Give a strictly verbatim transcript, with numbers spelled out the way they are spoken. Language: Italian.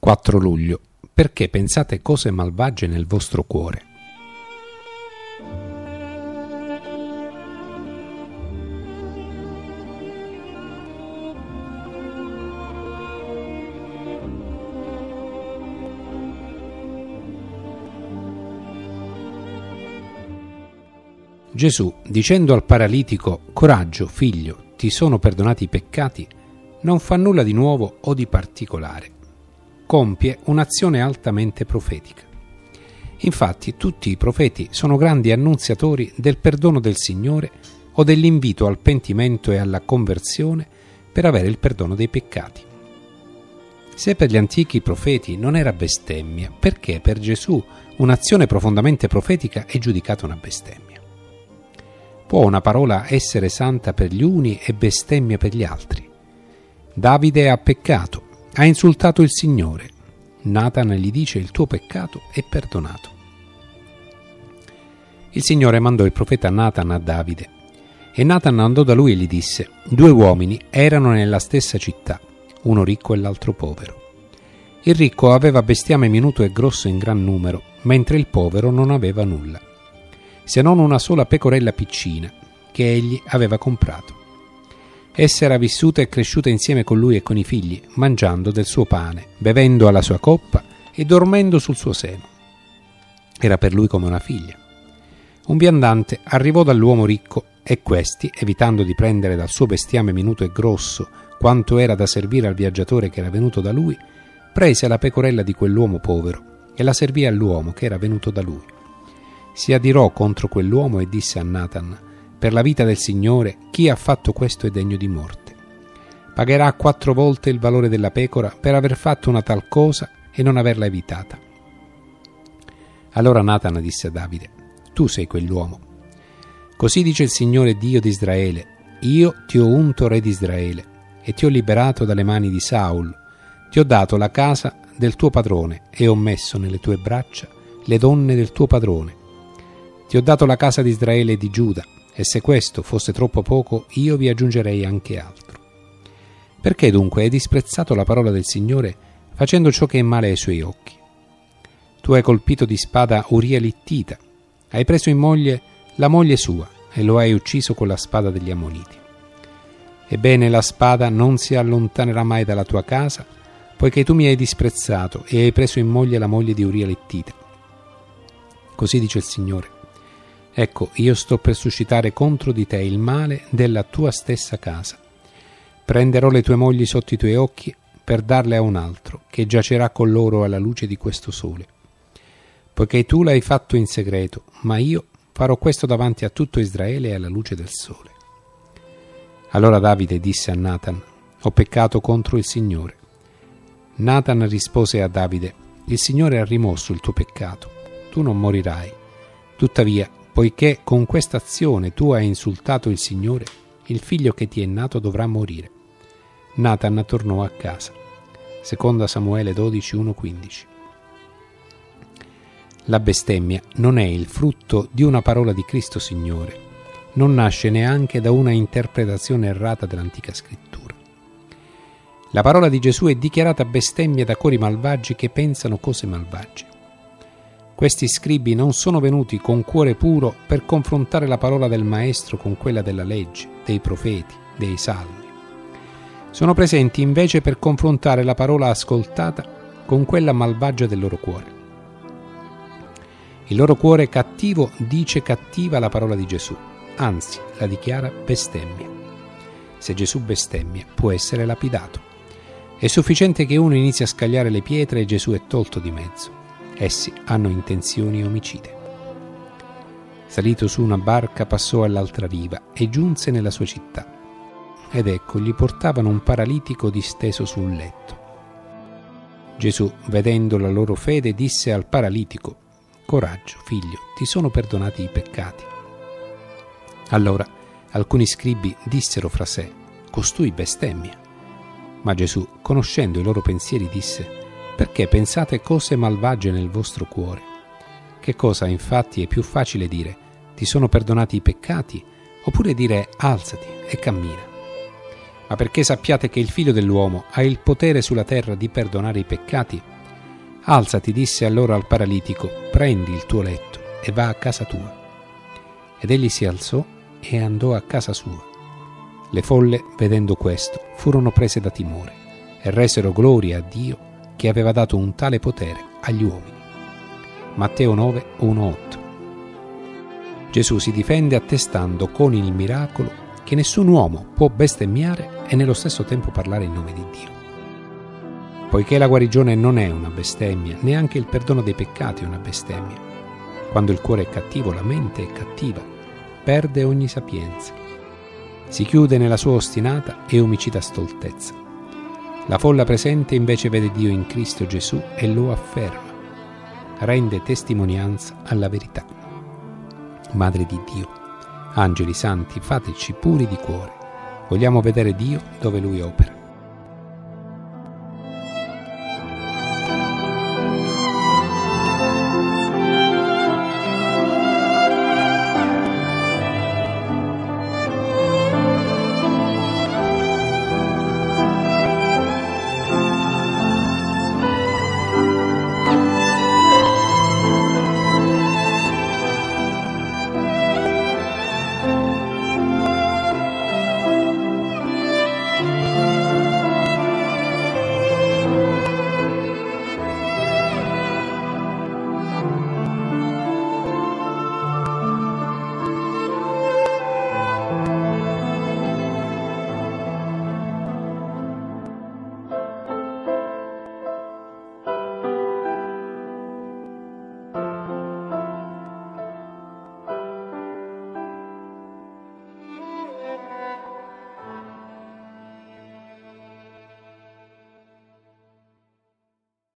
quattro luglio. Perché pensate cose malvagie nel vostro cuore? Gesù, dicendo al paralitico «Coraggio, figlio, ti sono perdonati i peccati», non fa nulla di nuovo o di particolare. Compie un'azione altamente profetica. Infatti tutti i profeti sono grandi annunziatori del perdono del Signore o dell'invito al pentimento e alla conversione per avere il perdono dei peccati. Se per gli antichi profeti non era bestemmia, perché per Gesù un'azione profondamente profetica è giudicata una bestemmia? Può una parola essere santa per gli uni e bestemmia per gli altri? Davide ha peccato, ha insultato il Signore. Natan gli dice: il tuo peccato è perdonato. Il Signore mandò il profeta Natan a Davide, e Natan andò da lui e gli disse: due uomini erano nella stessa città, uno ricco e l'altro povero. Il ricco aveva bestiame minuto e grosso in gran numero, mentre il povero non aveva nulla, se non una sola pecorella piccina che egli aveva comprato. Essa era vissuta e cresciuta insieme con lui e con i figli, mangiando del suo pane, bevendo alla sua coppa e dormendo sul suo seno. Era per lui come una figlia. Un viandante arrivò dall'uomo ricco e questi, evitando di prendere dal suo bestiame minuto e grosso quanto era da servire al viaggiatore che era venuto da lui, prese la pecorella di quell'uomo povero e la servì all'uomo che era venuto da lui. Si adirò contro quell'uomo e disse a Natan: per la vita del Signore, chi ha fatto questo è degno di morte. Pagherà quattro volte il valore della pecora per aver fatto una tal cosa e non averla evitata. Allora Natan disse a Davide: tu sei quell'uomo. Così dice il Signore Dio di Israele: io ti ho unto re di Israele e ti ho liberato dalle mani di Saul. Ti ho dato la casa del tuo padrone e ho messo nelle tue braccia le donne del tuo padrone. Ti ho dato la casa di Israele e di Giuda, e se questo fosse troppo poco, io vi aggiungerei anche altro. Perché dunque hai disprezzato la parola del Signore, facendo ciò che è male ai suoi occhi? Tu hai colpito di spada Uria l'Ittita, hai preso in moglie la moglie sua e lo hai ucciso con la spada degli Ammoniti. Ebbene, la spada non si allontanerà mai dalla tua casa, poiché tu mi hai disprezzato e hai preso in moglie la moglie di Uria l'Ittita. Così dice il Signore: ecco, io sto per suscitare contro di te il male della tua stessa casa. Prenderò le tue mogli sotto i tuoi occhi per darle a un altro, che giacerà con loro alla luce di questo sole. Poiché tu l'hai fatto in segreto, ma io farò questo davanti a tutto Israele e alla luce del sole. Allora Davide disse a Natan: ho peccato contro il Signore. Natan rispose a Davide: il Signore ha rimosso il tuo peccato, tu non morirai. Tuttavia, poiché con questa azione tu hai insultato il Signore, il figlio che ti è nato dovrà morire. Natan tornò a casa. Seconda Samuele dodici, uno quindici. La bestemmia non è il frutto di una parola di Cristo Signore, non nasce neanche da una interpretazione errata dell'antica scrittura. La parola di Gesù è dichiarata bestemmia da cori malvagi che pensano cose malvagie. Questi scribi non sono venuti con cuore puro per confrontare la parola del Maestro con quella della legge, dei profeti, dei salmi. Sono presenti invece per confrontare la parola ascoltata con quella malvagia del loro cuore. Il loro cuore cattivo dice cattiva la parola di Gesù, anzi la dichiara bestemmia. Se Gesù bestemmia, può essere lapidato. È sufficiente che uno inizi a scagliare le pietre e Gesù è tolto di mezzo. Essi hanno intenzioni omicide. Salito su una barca, passò all'altra riva e giunse nella sua città. Ed ecco, gli portavano un paralitico disteso su un letto. Gesù, vedendo la loro fede, disse al paralitico: coraggio, figlio, ti sono perdonati i peccati. Allora alcuni scribi dissero fra sé: costui bestemmia. Ma Gesù, conoscendo i loro pensieri, disse: perché pensate cose malvagie nel vostro cuore? Che cosa infatti è più facile dire: ti sono perdonati i peccati, oppure dire: alzati e cammina? Ma perché sappiate che il Figlio dell'uomo ha il potere sulla terra di perdonare i peccati, Alzati, disse allora al paralitico, prendi il tuo letto e va a casa tua. Ed egli si alzò e andò a casa sua. Le folle, vedendo questo, furono prese da timore e resero gloria a Dio che aveva dato un tale potere agli uomini. Matteo nove, uno otto. Gesù si difende attestando con il miracolo che nessun uomo può bestemmiare e nello stesso tempo parlare in nome di Dio. Poiché la guarigione non è una bestemmia, neanche il perdono dei peccati è una bestemmia. Quando il cuore è cattivo, la mente è cattiva, perde ogni sapienza. Si chiude nella sua ostinata e omicida stoltezza. La folla presente invece vede Dio in Cristo Gesù e lo afferma. Rende testimonianza alla verità. Madre di Dio, angeli santi, fateci puri di cuore. Vogliamo vedere Dio dove Lui opera.